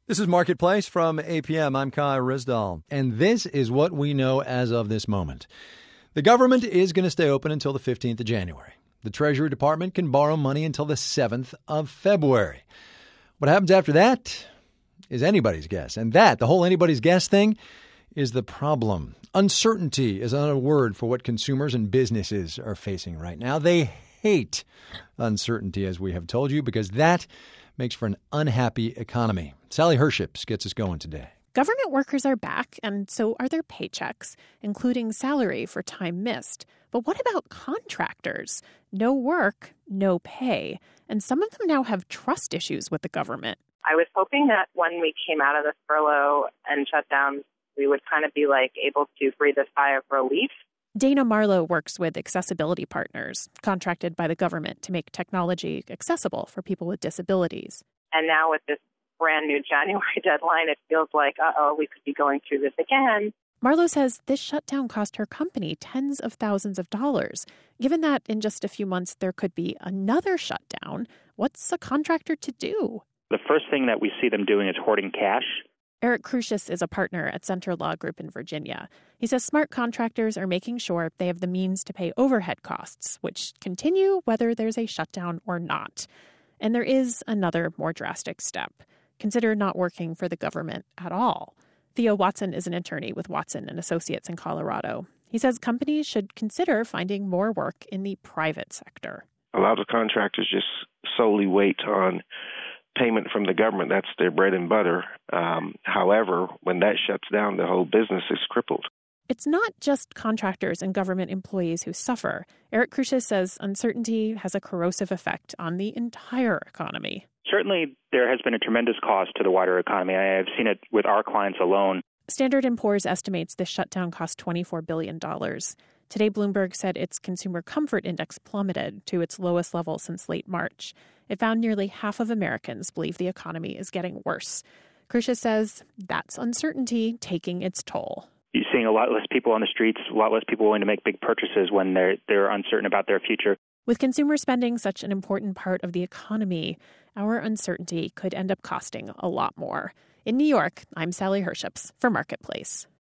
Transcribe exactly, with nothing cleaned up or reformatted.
This is Marketplace from A P M. I'm Kai Rizdal, and this is what we know as of this moment. The government is going to stay open until the fifteenth of January. The Treasury Department can borrow money until the seventh of February. What happens after that is anybody's guess. And that, the whole anybody's guess thing, is the problem. Uncertainty is another word for what consumers and businesses are facing right now. They hate uncertainty, as we have told you, because that makes for an unhappy economy. Sally Herships gets us going today. Government workers are back, and so are their paychecks, including salary for time missed. But what about contractors? No work, no pay. And some of them now have trust issues with the government. I was hoping that when we came out of this furlough and shutdown, we would kind of be like able to breathe a sigh of relief. Dana Marlowe works with Accessibility Partners, contracted by the government to make technology accessible for people with disabilities. And now with this brand new January deadline, it feels like, uh-oh, we could be going through this again. Marlowe says this shutdown cost her company tens of thousands of dollars. Given that in just a few months there could be another shutdown, what's a contractor to do? The first thing that we see them doing is hoarding cash. Eric Crucius is a partner at Center Law Group in Virginia. He says smart contractors are making sure they have the means to pay overhead costs, which continue whether there's a shutdown or not. And there is another more drastic step. Consider not working for the government at all. Theo Watson is an attorney with Watson and Associates in Colorado. He says companies should consider finding more work in the private sector. A lot of contractors just solely wait on payment from the government. That's their bread and butter. Um, however, when that shuts down, the whole business is crippled. It's not just contractors and government employees who suffer. Eric Crucius says uncertainty has a corrosive effect on the entire economy. Certainly, there has been a tremendous cost to the wider economy. I have seen it with our clients alone. Standard and Poor's estimates this shutdown cost twenty-four billion dollars. Today, Bloomberg said its Consumer Comfort Index plummeted to its lowest level since late March. It found nearly half of Americans believe the economy is getting worse. Crucius says that's uncertainty taking its toll. You're seeing a lot less people on the streets, a lot less people willing to make big purchases when they're they're uncertain about their future. With consumer spending such an important part of the economy, our uncertainty could end up costing a lot more. In New York, I'm Sally Herships for Marketplace.